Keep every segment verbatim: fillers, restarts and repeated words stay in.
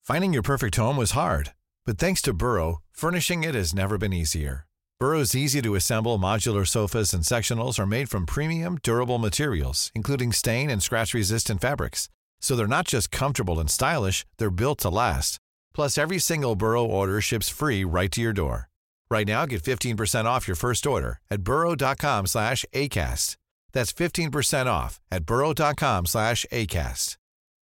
Finding your perfect home was hard, but thanks to Burrow, furnishing it has never been easier. Burrow's easy-to-assemble modular sofas and sectionals are made from premium, durable materials, including stain and scratch-resistant fabrics. So they're not just comfortable and stylish, they're built to last. Plus, every single Burrow order ships free right to your door. Right now, get fifteen percent off your first order at burrow.com slash ACAST. That's fifteen percent off at burrow.com slash ACAST.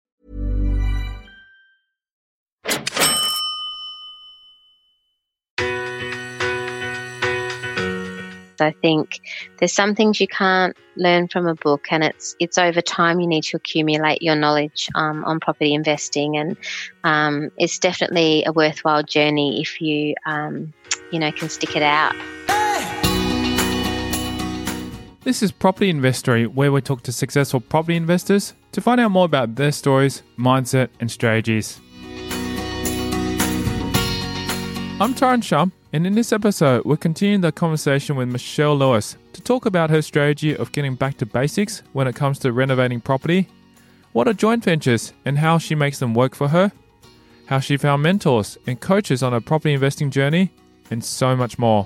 I think there's some things you can't learn from a book, and it's it's over time you need to accumulate your knowledge um, on property investing, and um, it's definitely a worthwhile journey if you um, you know can stick it out. This is Property Investory, where we talk to successful property investors to find out more about their stories, mindset, and strategies. I'm Tyron Shum, and in this episode, we're continuing the conversation with Michelle Lewis to talk about her strategy of getting back to basics when it comes to renovating property, what are joint ventures and how she makes them work for her, how she found mentors and coaches on her property investing journey, and so much more.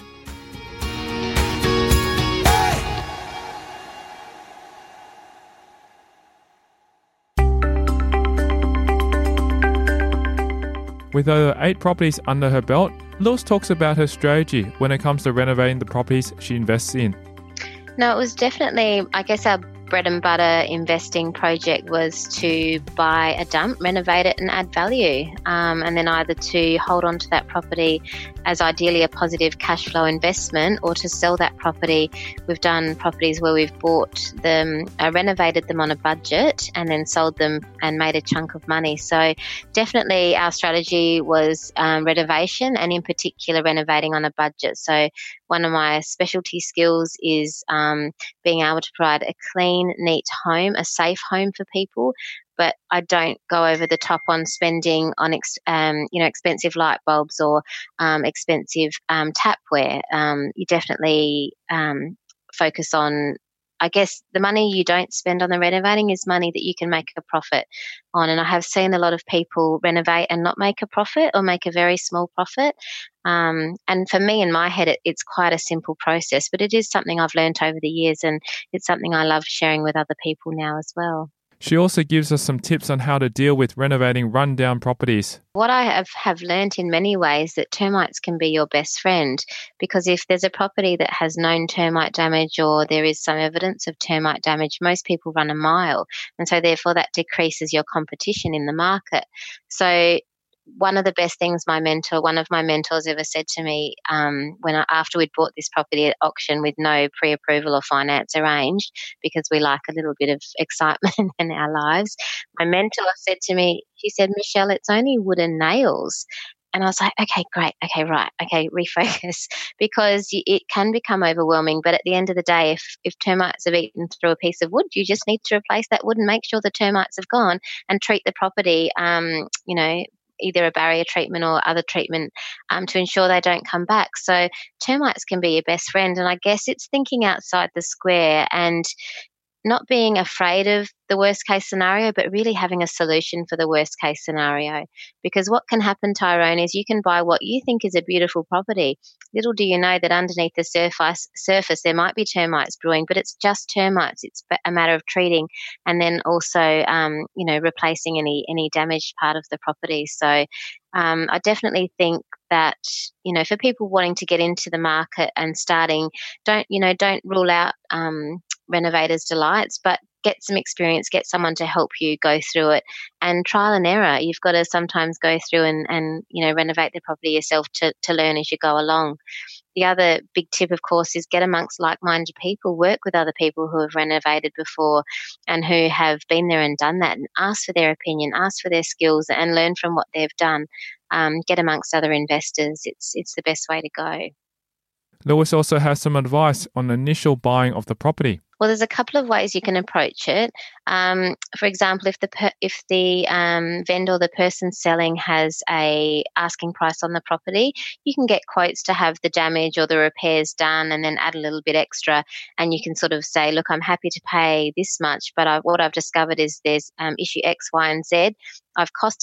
With over eight properties under her belt, Lewis talks about her strategy when it comes to renovating the properties she invests in. No, it was definitely, I guess our bread and butter investing project was to buy a dump, renovate it and add value, um, and then either to hold on to that property as ideally a positive cash flow investment or to sell that property. We've done properties where we've bought them, uh, renovated them on a budget and then sold them and made a chunk of money. So definitely our strategy was um, renovation, and in particular renovating on a budget. So one of my specialty skills is um, being able to provide a clean, neat home, a safe home for people. But I don't go over the top on spending on ex, um, you know expensive light bulbs or um, expensive um, tapware. Um, you definitely um, focus on, I guess, the money you don't spend on the renovating is money that you can make a profit on. And I have seen a lot of people renovate and not make a profit or make a very small profit. Um, and for me, in my head, it, it's quite a simple process, but it is something I've learned over the years, and it's something I love sharing with other people now as well. She also gives us some tips on how to deal with renovating rundown properties. What I have, have learnt in many ways that termites can be your best friend, because if there's a property that has known termite damage or there is some evidence of termite damage, most people run a mile. And so therefore that decreases your competition in the market. So one of the best things my mentor, one of my mentors ever said to me um, when I, after we'd bought this property at auction with no pre-approval or finance arranged, because we like a little bit of excitement in our lives, my mentor said to me, she said, "Michelle, it's only wooden nails." And I was like, okay, great. Okay, right. Okay, refocus, because it can become overwhelming. But at the end of the day, if, if termites have eaten through a piece of wood, you just need to replace that wood and make sure the termites have gone and treat the property, um, you know, either a barrier treatment or other treatment um, to ensure they don't come back. So termites can be your best friend. And I guess it's thinking outside the square and not being afraid of the worst case scenario, but really having a solution for the worst case scenario. Because what can happen, Tyrone, is you can buy what you think is a beautiful property. Little do you know that underneath the surface, surface there might be termites brewing, but it's just termites. It's a matter of treating and then also, um, you know, replacing any any damaged part of the property. So um, I definitely think that, you know, for people wanting to get into the market and starting, don't, you know, don't rule out um, renovators' delights, but get some experience, get someone to help you go through it, and trial and error. You've got to sometimes go through and, and you know, renovate the property yourself to, to learn as you go along. The other big tip, of course, is get amongst like-minded people, work with other people who have renovated before and who have been there and done that, and ask for their opinion, ask for their skills and learn from what they've done. Um, get amongst other investors. It's, it's the best way to go. Lewis also has some advice on the initial buying of the property. Well, there's a couple of ways you can approach it. Um, for example, if the per, if the um, vendor, the person selling, has a asking price on the property, you can get quotes to have the damage or the repairs done, and then add a little bit extra. And you can sort of say, "Look, I'm happy to pay this much, but I, what I've discovered is there's um, issue X, Y, and Z. I've costed it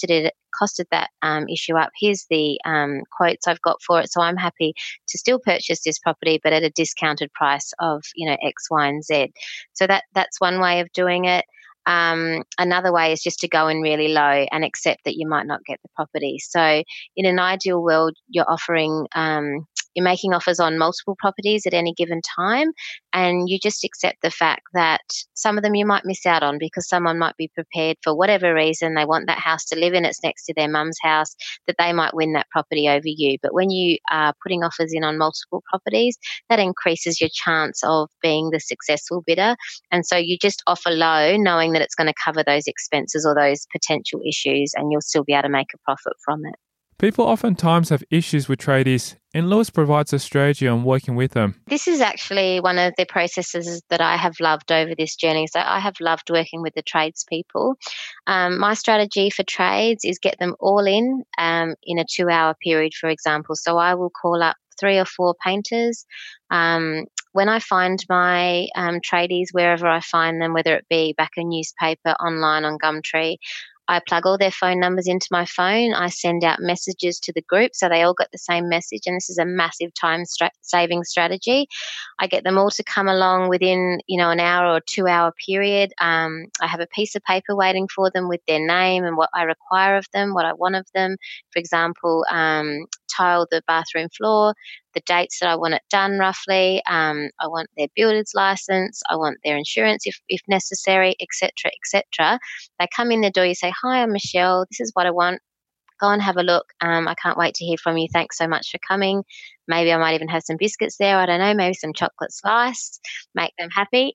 costed that um, issue up. Here's the um, quotes I've got for it. So I'm happy to still purchase this property, but at a discounted price of, you know, X, Y, and Z. So that that's one way of doing it. Um, another way is just to go in really low and accept that you might not get the property. So in an ideal world, you're offering, um, you're making offers on multiple properties at any given time, and you just accept the fact that some of them you might miss out on because someone might be prepared for whatever reason. They want that house to live in. It's next to their mum's house, that they might win that property over you. But when you are putting offers in on multiple properties, that increases your chance of being the successful bidder. And so you just offer low, knowing that it's going to cover those expenses or those potential issues, and you'll still be able to make a profit from it. People oftentimes have issues with tradies, and Lewis provides a strategy on working with them. This is actually one of the processes that I have loved over this journey. So I have loved working with the tradespeople. Um, my strategy for trades is get them all in um, in a two-hour period, for example. So I will call up three or four painters. Um, when I find my um, tradies, wherever I find them, whether it be back a newspaper, online on Gumtree, I plug all their phone numbers into my phone. I send out messages to the group so they all get the same message, and this is a massive time stra- saving strategy. I get them all to come along within, you know, an hour or two hour period. Um, I have a piece of paper waiting for them with their name and what I require of them, what I want of them. For example, um, tile the bathroom floor, the dates that I want it done roughly. Um, I want their builder's license. I want their insurance if, if necessary, et cetera, et cetera. They come in the door, you say, "Hi, I'm Michelle. This is what I want. Go and have a look. Um, I can't wait to hear from you. Thanks so much for coming." Maybe I might even have some biscuits there. I don't know, maybe some chocolate slice, make them happy.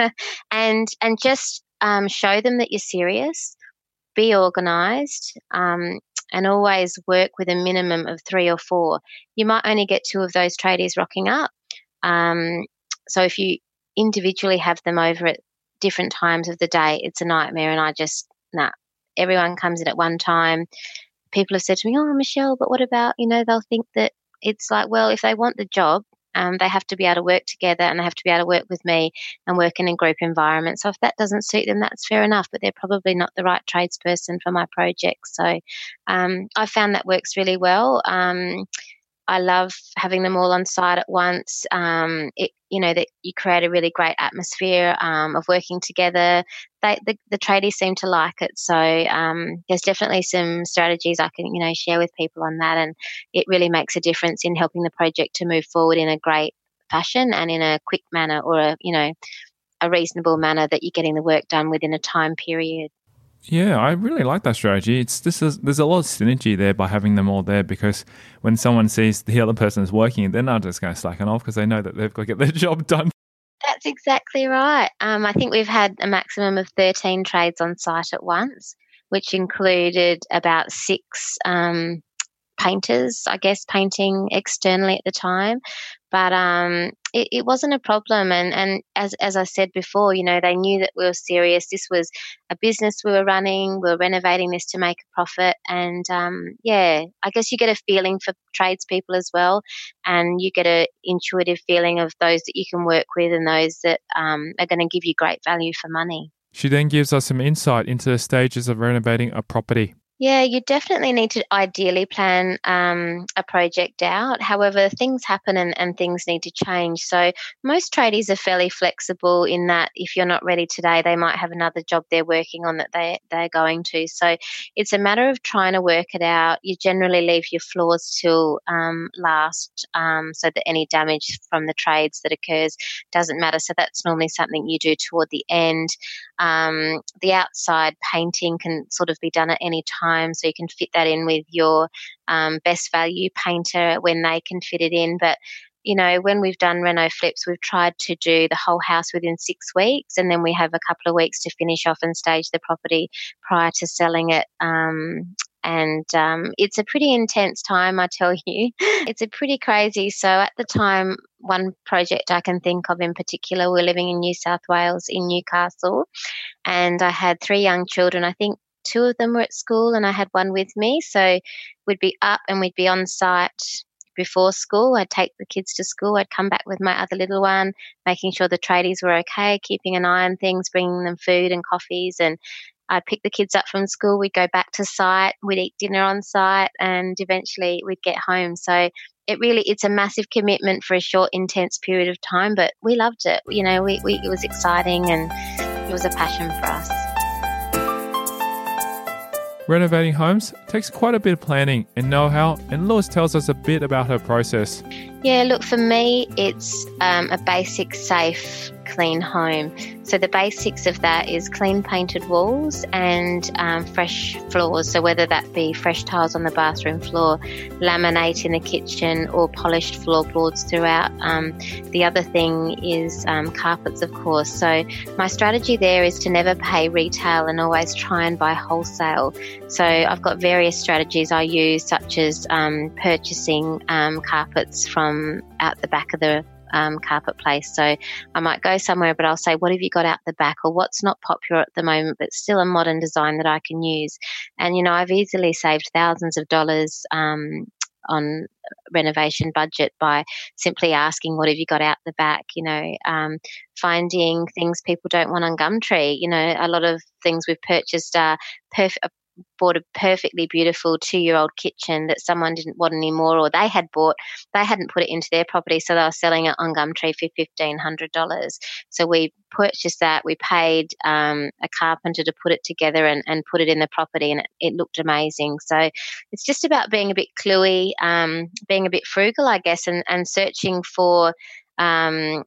and and just um, show them that you're serious, be organised, um, and always work with a minimum of three or four. You might only get two of those tradies rocking up. Um, so if you individually have them over at different times of the day, it's a nightmare. And I just, nah, everyone comes in at one time. People have said to me, "Oh, Michelle, but what about, you know, they'll think that," it's like, well, if they want the job, um, they have to be able to work together, and they have to be able to work with me and work in a group environment. So if that doesn't suit them, that's fair enough, but they're probably not the right tradesperson for my project. So um, I found that works really well. Um, I love having them all on site at once. Um, it, you know, that you create a really great atmosphere um, of working together. They, the, the tradies seem to like it. So um, there's definitely some strategies I can, you know, share with people on that, and it really makes a difference in helping the project to move forward in a great fashion and in a quick manner, or a, you know, a reasonable manner that you're getting the work done within a time period. Yeah, I really like that strategy. It's this is there's a lot of synergy there by having them all there, because when someone sees the other person is working, they're not just going to slacken off because they know that they've got to get their job done. That's exactly right. Um, I think we've had a maximum of thirteen trades on site at once, which included about six um, painters, I guess, painting externally at the time. But um, it, it wasn't a problem. And, and as, as I said before, you know, they knew that we were serious. This was a business we were running. We were renovating this to make a profit. And, um, yeah, I guess you get a feeling for tradespeople as well. And you get an intuitive feeling of those that you can work with and those that um, are going to give you great value for money. She then gives us some insight into the stages of renovating a property. Yeah, you definitely need to ideally plan um, a project out. However, things happen and, and things need to change. So most tradies are fairly flexible in that if you're not ready today, they might have another job they're working on that they, they're going to. So it's a matter of trying to work it out. You generally leave your floors till um, last um, so that any damage from the trades that occurs doesn't matter. So that's normally something you do toward the end. Um, the outside painting can sort of be done at any time, so you can fit that in with your um, best value painter when they can fit it in. But, you know, when we've done reno flips, we've tried to do the whole house within six weeks, and then we have a couple of weeks to finish off and stage the property prior to selling it. Um, And um, it's a pretty intense time, I tell you. It's a pretty crazy. So at the time, one project I can think of in particular, we're living in New South Wales in Newcastle, and I had three young children. I think two of them were at school and I had one with me. So we'd be up and we'd be on site before school. I'd take the kids to school. I'd come back with my other little one, making sure the tradies were okay, keeping an eye on things, bringing them food and coffees, and I'd pick the kids up from school, we'd go back to site, we'd eat dinner on site, and eventually we'd get home. So it really, it's a massive commitment for a short, intense period of time, but we loved it. You know, we, we it was exciting and it was a passion for us. Renovating homes takes quite a bit of planning and know-how, and Lois tells us a bit about her process. Yeah, look, for me, it's um, a basic, safe, clean home. So the basics of that is clean painted walls and um, fresh floors. So whether that be fresh tiles on the bathroom floor, laminate in the kitchen, or polished floorboards throughout. Um, the other thing is um, carpets, of course. So my strategy there is to never pay retail and always try and buy wholesale. So I've got various strategies I use, such as um, purchasing um, carpets from out the back of the Um, carpet place. So I might go somewhere, but I'll say, what have you got out the back, or what's not popular at the moment but still a modern design that I can use? And, you know, I've easily saved thousands of dollars um, on renovation budget by simply asking, what have you got out the back? You know, um, finding things people don't want on Gumtree. You know, a lot of things we've purchased are perfect. Bought a perfectly beautiful two-year-old kitchen that someone didn't want anymore, or they had bought, they hadn't put it into their property, so they were selling it on Gumtree for fifteen hundred dollars. So we purchased that, we paid um, a carpenter to put it together and, and put it in the property, and it, it looked amazing. So it's just about being a bit cluey, um, being a bit frugal, I guess, and, and searching for um,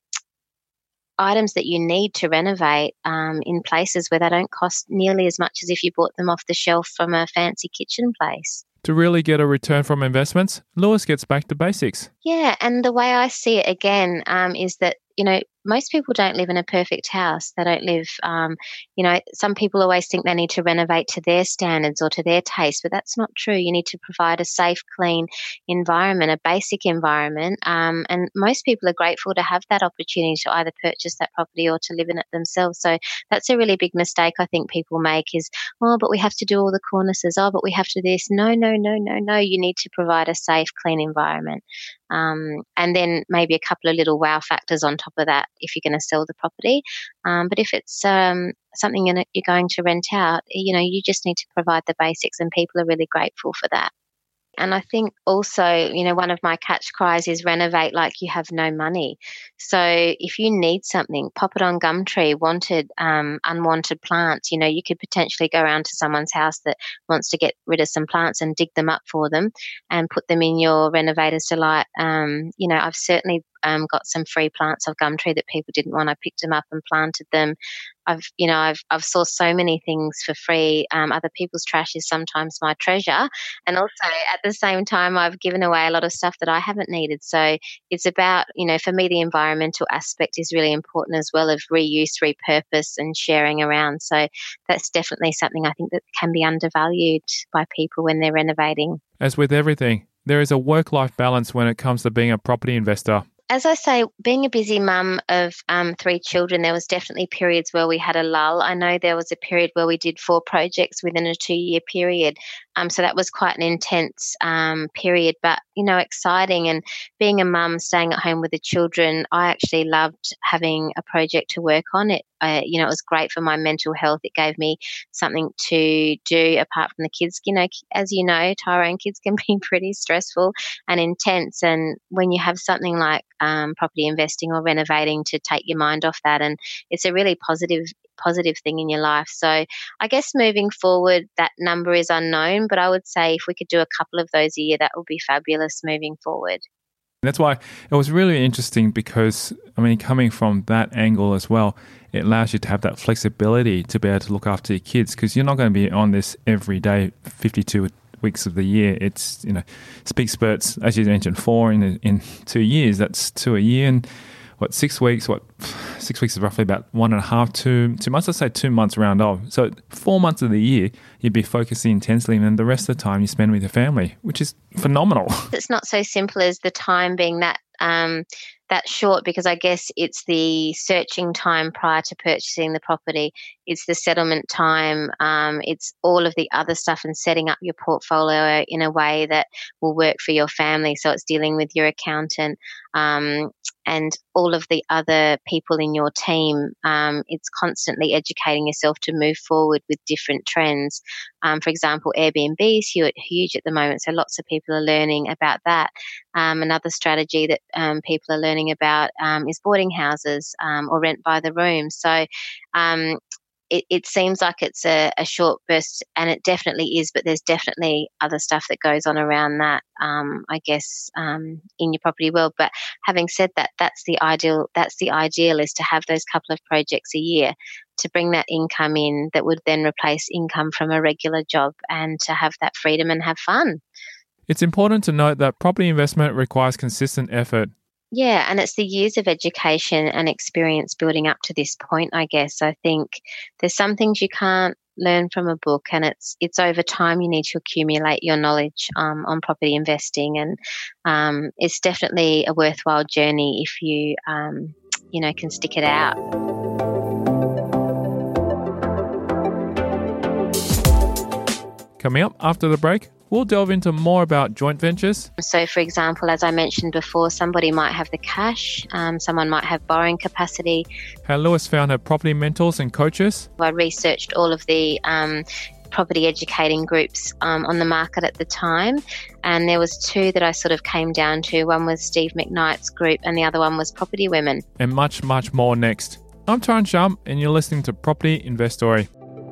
items that you need to renovate um, in places where they don't cost nearly as much as if you bought them off the shelf from a fancy kitchen place. To really get a return from investments, Lois gets back to basics. Yeah, and the way I see it again um, is that, you know, most people don't live in a perfect house. They don't live, um, you know, some people always think they need to renovate to their standards or to their taste, but that's not true. You need to provide a safe, clean environment, a basic environment, um, and most people are grateful to have that opportunity to either purchase that property or to live in it themselves. So that's a really big mistake I think people make is, oh, but we have to do all the cornices. Oh, but we have to do this. No, no, no, no, no. You need to provide a safe, clean environment. Um, and then maybe a couple of little wow factors on top of that if you're going to sell the property. Um, but if it's um, something in it you're going to rent out, you know, you just need to provide the basics, and people are really grateful for that. And I think also, you know, one of my catch cries is renovate like you have no money. So if you need something, pop it on Gumtree, wanted, um, unwanted plants. You know, you could potentially go around to someone's house that wants to get rid of some plants and dig them up for them and put them in your Renovator's Delight. Um, you know, I've certainly um, got some free plants of Gumtree that people didn't want. I picked them up and planted them. I've, you know, I've, I've sourced so many things for free. Um, other people's trash is sometimes my treasure. And also at the same time, I've given away a lot of stuff that I haven't needed. So it's about, you know, for me, the environmental aspect is really important as well, of reuse, repurpose and sharing around. So that's definitely something I think that can be undervalued by people when they're renovating. As with everything, there is a work-life balance when it comes to being a property investor. As I say, being a busy mum of um, three children, there was definitely periods where we had a lull. I know there was a period where we did four projects within a two-year period. Um, so that was quite an intense um, period, but, you know, exciting. And being a mum, staying at home with the children, I actually loved having a project to work on. It, uh, you know, it was great for my mental health. It gave me something to do apart from the kids. You know, as you know, Tyrone, kids can be pretty stressful and intense. And when you have something like um, property investing or renovating to take your mind off that, and it's a really positive positive thing in your life. So I guess moving forward, that number is unknown, but I would say if we could do a couple of those a year, that would be fabulous moving forward. That's why it was really interesting because, I mean, coming from that angle as well, it allows you to have that flexibility to be able to look after your kids, because you're not going to be on this every day, fifty-two weeks of the year. It's, you know, speak spurts, as you mentioned, four in in two years, that's two a year. And what, six weeks, what, six weeks is roughly about one and a half, two, two months, let's say two months round off. So four months of the year, you'd be focusing intensely, and then the rest of the time you spend with your family, which is phenomenal. It's not so simple as the time being that, um, that's short because I guess it's the searching time prior to purchasing the property. It's the settlement time. Um, it's all of the other stuff and setting up your portfolio in a way that will work for your family. So it's dealing with your accountant um, and all of the other people in your team. Um, it's constantly educating yourself to move forward with different trends. Um, for example, Airbnb is huge, huge at the moment, so lots of people are learning about that. Um, another strategy that um, people are learning about um, is boarding houses um, or rent by the room. So um, it, it seems like it's a, a short burst, and it definitely is, but there's definitely other stuff that goes on around that, um, I guess, um, in your property world. But having said that, that's the ideal, that's the ideal is to have those couple of projects a year to bring that income in that would then replace income from a regular job, and to have that freedom and have fun. It's important to note that property investment requires consistent effort. Yeah, and it's the years of education and experience building up to this point, I guess. I think there's some things you can't learn from a book, and it's it's over time you need to accumulate your knowledge um, on property investing, and um, it's definitely a worthwhile journey if you, um, you know, can stick it out. Coming up after the break, we'll delve into more about joint ventures. So, for example, as I mentioned before, somebody might have the cash, um, someone might have borrowing capacity. How Lewis found her property mentors and coaches. I researched all of the um, property educating groups um, on the market at the time, and there was two that I sort of came down to. One was Steve McKnight's group, and the other one was Property Women. And much, much more next. I'm Tyron Shum, and you're listening to Property Investory.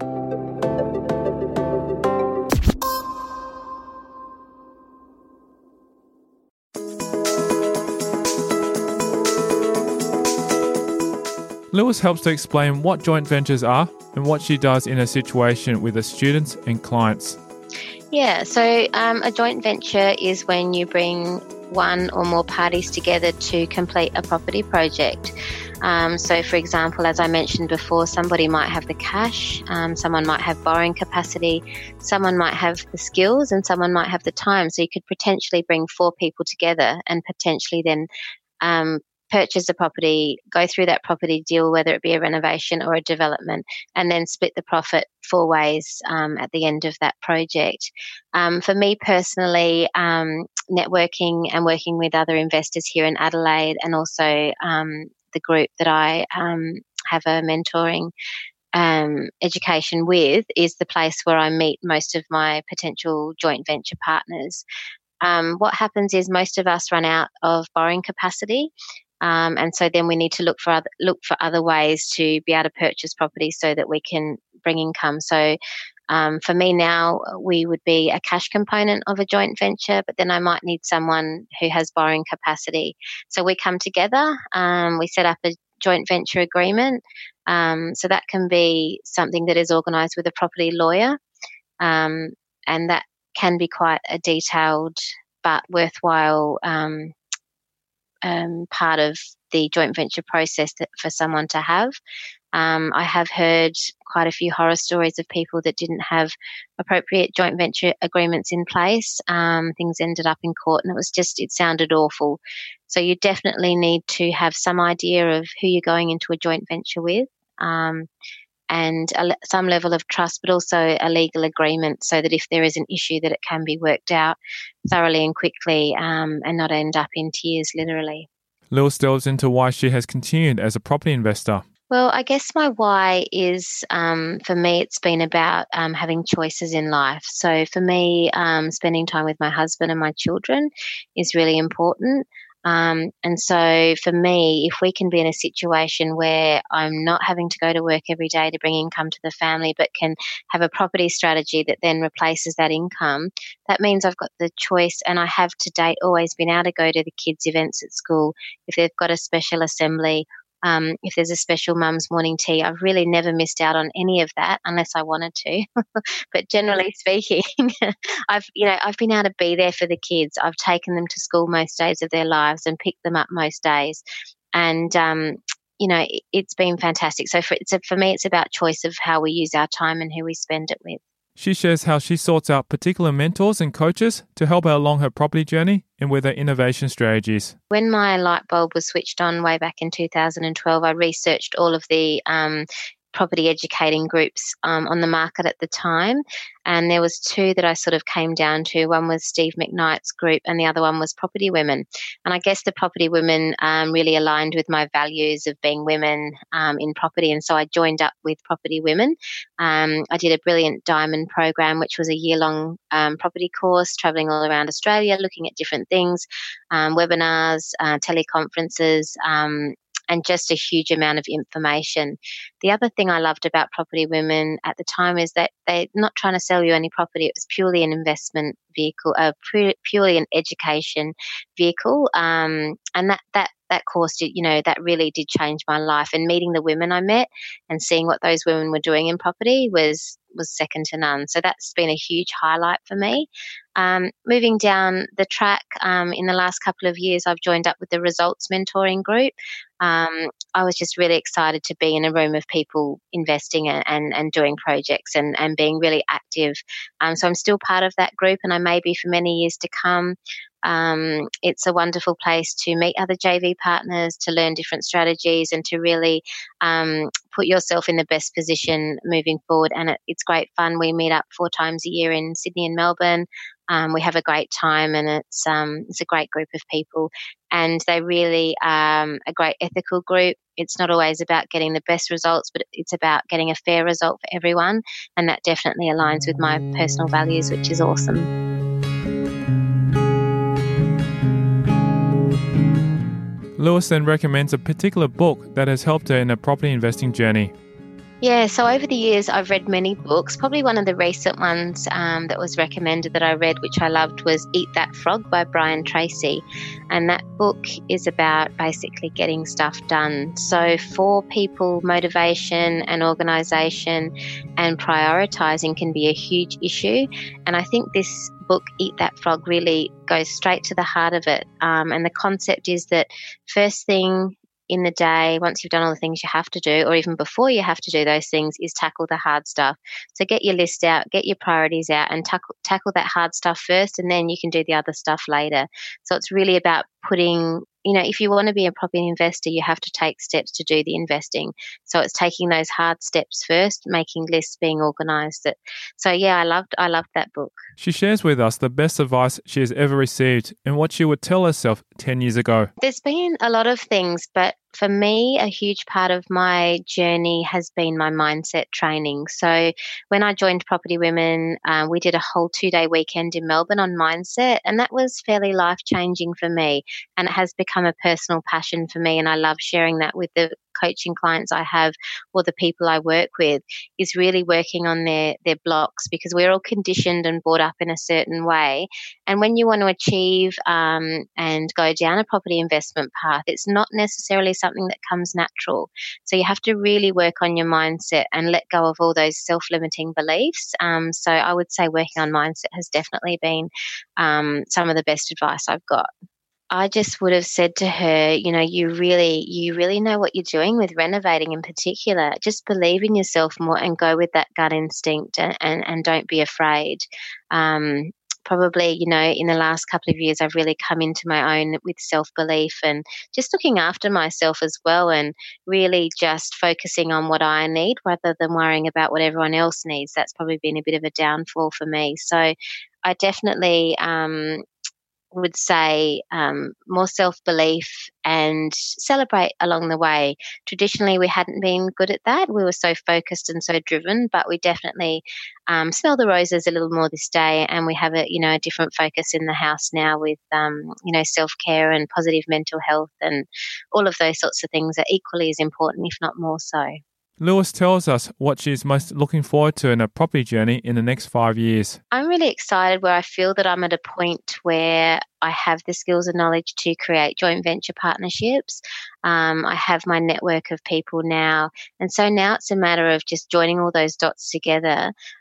Lewis helps to explain what joint ventures are and what she does in a situation with her students and clients. Yeah, so um, a joint venture is when you bring one or more parties together to complete a property project. Um, so, for example, as I mentioned before, somebody might have the cash, um, someone might have borrowing capacity, someone might have the skills, and someone might have the time. So you could potentially bring four people together and potentially then um, purchase a property, go through that property deal, whether it be a renovation or a development, and then split the profit four ways um, at the end of that project. Um, for me personally, um, networking and working with other investors here in Adelaide, and also um, the group that I um, have a mentoring um, education with, is the place where I meet most of my potential joint venture partners. Um, what happens is most of us run out of borrowing capacity. Um, and so then we need to look for other, look for other ways to be able to purchase property so that we can bring income. So um, for me now, we would be a cash component of a joint venture, but then I might need someone who has borrowing capacity. So we come together, um, we set up a joint venture agreement. Um, so that can be something that is organised with a property lawyer, um, and that can be quite a detailed but worthwhile um Um, part of the joint venture process that for someone to have. Um, I have heard quite a few horror stories of people that didn't have appropriate joint venture agreements in place. Um, things ended up in court, and it was just, it sounded awful. So you definitely need to have some idea of who you're going into a joint venture with, um, and a, some level of trust, but also a legal agreement so that if there is an issue that it can be worked out thoroughly and quickly, um, and not end up in tears, literally. Lewis delves into why she has continued as a property investor. Well, I guess my why is, um, for me, it's been about um, having choices in life. So for me, um, spending time with my husband and my children is really important. Um, and so for me, if we can be in a situation where I'm not having to go to work every day to bring income to the family, but can have a property strategy that then replaces that income, that means I've got the choice, and I have to date always been able to go to the kids' events at school. If they've got a special assembly, Um, if there's a special mum's morning tea, I've really never missed out on any of that unless I wanted to. But generally speaking, I've, you know, I've been able to be there for the kids. I've taken them to school most days of their lives and picked them up most days. And, um, you know, it, it's been fantastic. So for, it's a, for me, it's about choice of how we use our time and who we spend it with. She shares how she sorts out particular mentors and coaches to help her along her property journey and with her innovation strategies. When my light bulb was switched on way back in two thousand twelve, I researched all of the um, property educating groups um, on the market at the time. And there was two that I sort of came down to. One was Steve McKnight's group and the other one was Property Women. And I guess the Property Women um, really aligned with my values of being women um, in property. And so I joined up with Property Women. Um, I did a brilliant diamond program, which was a year-long um, property course, travelling all around Australia, looking at different things, um, webinars, uh, teleconferences, um, and just a huge amount of information. The other thing I loved about Property Women at the time is that they're not trying to sell you any property. It was purely an investment vehicle, uh, purely an education vehicle. Um, and that, that, that course, did, you know, that really did change my life. And meeting the women I met and seeing what those women were doing in property was was second to none. So that's been a huge highlight for me. Um, moving down the track, um, in the last couple of years, I've joined up with the Results Mentoring Group. Um, I was just really excited to be in a room of people investing and, and, and doing projects and, and being really active. Um, so I'm still part of that group and I may be for many years to come. Um, it's a wonderful place to meet other J V partners, to learn different strategies and to really um, put yourself in the best position moving forward. And it, it's great fun. We meet up four times a year in Sydney and Melbourne. Um, we have a great time and it's um, it's a great group of people and they really um, a great ethical group. It's not always about getting the best results, but it's about getting a fair result for everyone. And that definitely aligns with my personal values, which is awesome. Lewis then recommends a particular book that has helped her in her property investing journey. Yeah, so over the years I've read many books. Probably one of the recent ones um, that was recommended that I read, which I loved, was Eat That Frog by Brian Tracy. And that book is about basically getting stuff done. So for people, motivation and organisation and prioritising can be a huge issue. And I think this book, Eat That Frog, really goes straight to the heart of it. Um, and the concept is that first thing in the day, once you've done all the things you have to do, or even before you have to do those things, is tackle the hard stuff. So get your list out, get your priorities out and tackle, tackle that hard stuff first, and then you can do the other stuff later. So it's really about putting, you know, if you want to be a property investor, you have to take steps to do the investing. So it's taking those hard steps first, making lists, being organised. That, so yeah, I loved, I loved that book. She shares with us the best advice she has ever received and what she would tell herself ten years ago. There's been a lot of things, but for me, a huge part of my journey has been my mindset training. So when I joined Property Women, uh, we did a whole two-day weekend in Melbourne on mindset, and that was fairly life-changing for me. And it has become a personal passion for me, and I love sharing that with the coaching clients I have or the people I work with, is really working on their, their blocks, because we're all conditioned and brought up in a certain way. And when you want to achieve um, and go down a property investment path, it's not necessarily something that comes natural. So you have to really work on your mindset and let go of all those self-limiting beliefs. Um, so I would say working on mindset has definitely been um, some of the best advice I've got. I just would have said to her, you know, you really, you really know what you're doing with renovating in particular. Just believe in yourself more and go with that gut instinct and, and, and don't be afraid. Um, probably, you know, in the last couple of years, I've really come into my own with self-belief and just looking after myself as well, and really just focusing on what I need rather than worrying about what everyone else needs. That's probably been a bit of a downfall for me. So I definitely um, would say um, more self-belief and celebrate along the way. Traditionally, we hadn't been good at that. We were so focused and so driven, but we definitely um, smell the roses a little more this day, and we have a, you know, a different focus in the house now with, um, you know, self-care and positive mental health, and all of those sorts of things are equally as important, if not more so. Lewis tells us what she's most looking forward to in her property journey in the next five years. I'm really excited where I feel that I'm at a point where I have the skills and knowledge to create joint venture partnerships. Um, I have my network of people now. And so now it's a matter of just joining all those dots together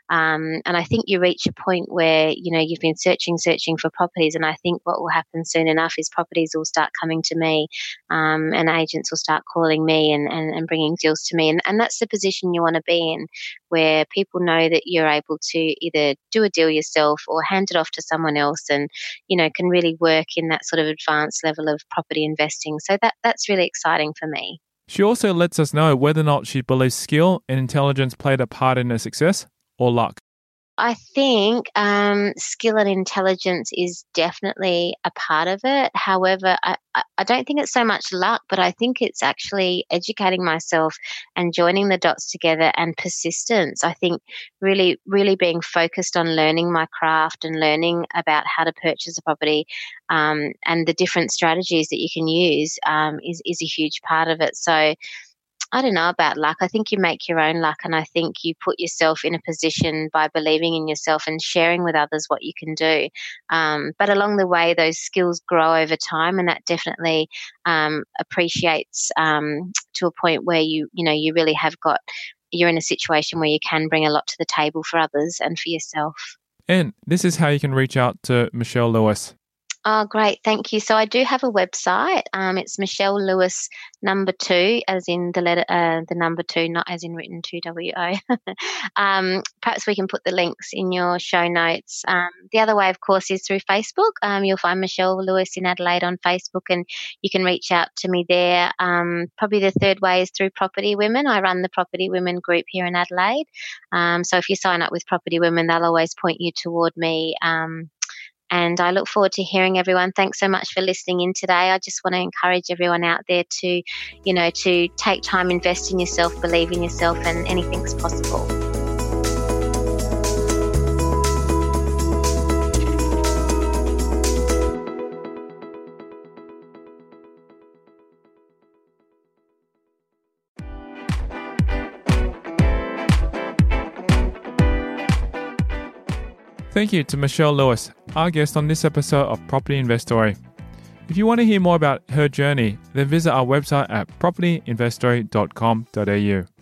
Um, and I think you reach a point where, you know, you've been searching, searching for properties, and I think what will happen soon enough is properties will start coming to me, um, and agents will start calling me and, and, and bringing deals to me. And, and that's the position you want to be in, where people know that you're able to either do a deal yourself or hand it off to someone else, and, you know, can really work in that sort of advanced level of property investing. So that that's really exciting for me. She also lets us know whether or not she believes skill and intelligence played a part in her success or luck. I think um, skill and intelligence is definitely a part of it. However, I, I don't think it's so much luck, but I think it's actually educating myself and joining the dots together and persistence. I think really, really being focused on learning my craft and learning about how to purchase a property um, and the different strategies that you can use um, is, is a huge part of it. So I don't know about luck. I think you make your own luck, and I think you put yourself in a position by believing in yourself and sharing with others what you can do. Um, but along the way, those skills grow over time, and that definitely um, appreciates um, to a point where you, you know, you really have got, you're in a situation where you can bring a lot to the table for others and for yourself. And this is how you can reach out to Michelle Lewis. Oh, great. Thank you. So I do have a website. Um, it's Michelle Lewis number two, as in the letter, uh, the number two, not as in written two W O. um, perhaps we can put the links in your show notes. Um, the other way, of course, is through Facebook. Um, you'll find Michelle Lewis in Adelaide on Facebook, and you can reach out to me there. Um, probably the third way is through Property Women. I run the Property Women group here in Adelaide. Um, so if you sign up with Property Women, they'll always point you toward me. Um, And I look forward to hearing everyone. Thanks so much for listening in today. I just want to encourage everyone out there to, you know, to take time, invest in yourself, believe in yourself, and anything's possible. Thank you to Michelle Lewis, our guest on this episode of Property Investory. If you want to hear more about her journey, then visit our website at property investory dot com dot a u.